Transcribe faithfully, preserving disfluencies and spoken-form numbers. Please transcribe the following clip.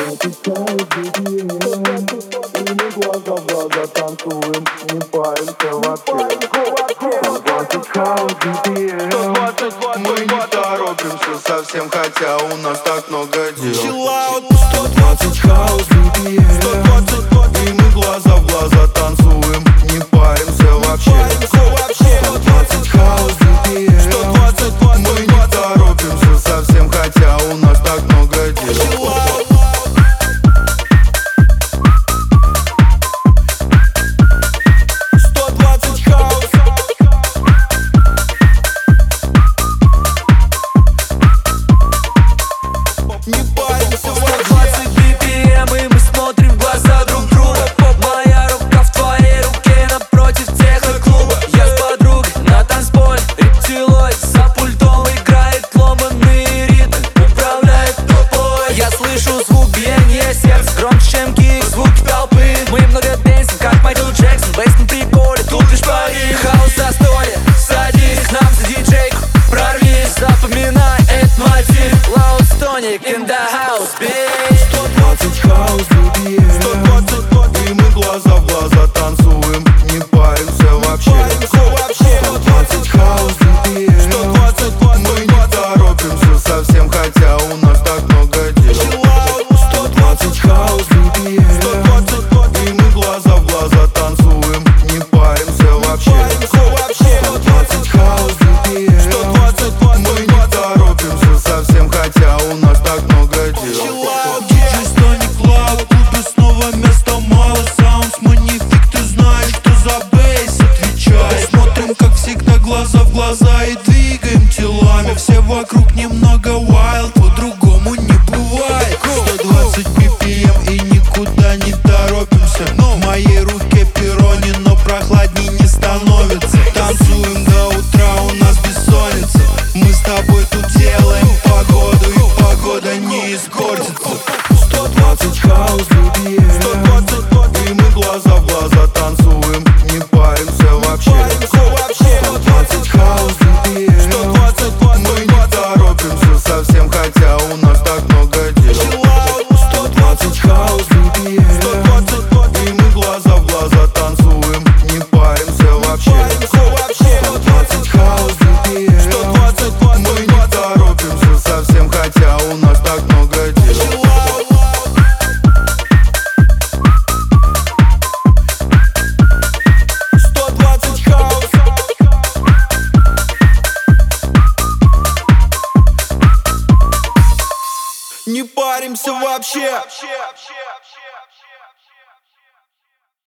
глаза в глаза танцуем, не паримся вообще. сто двадцать хаус би пи эм. Мы не торопимся совсем, хотя у нас так много дел. сто двадцать хаус би пи эм. И мы глаза в глаза танцуем, не паримся вообще. сто двадцать хаус би пи эм. Мы не торопимся совсем, хотя у нас так много дел. In the house, сто двадцать хаус би пи эм. И мы глаза в глаза танцуем, не паримся вообще. сто двадцать хаус би пи эм. Мы не торопимся совсем, хотя у нас так много дел. сто двадцать хаус би пи эм. И мы глаза в глаза танцуем, не паримся вообще. сто двадцать хаус би пи эм. Мы не торопимся совсем, хотя у нас так много дел. Диджей Стоник Клауд, в клубе снова места мало. Саундс Манифик, ты знаешь, что за бейс отвечает. Смотрим, как всегда, глаза в глаза и двигаем телами. Все вокруг немного wild, по-другому не бывает. Сто двадцать би пи эм и никуда не торопимся. В моей руке перони, но прохладней не становится. Танцуем до утра, у нас бессонница. Мы с тобой тут делаем погоду, и погода не испортится. сто двадцать хаус би пи эм. И мы глаза в глаза танцуем, не паримся вообще. сто двадцать хаус би пи эм. Мы не торопимся совсем, хотя у нас так много дел. сто двадцать хаус би пи эм. И мы глаза в глаза танцуем, не паримся вообще. сто двадцать хаус би пи эм. Мы не торопимся совсем, хотя у нас так много дел. сто двадцать хаус. Не паримся вообще.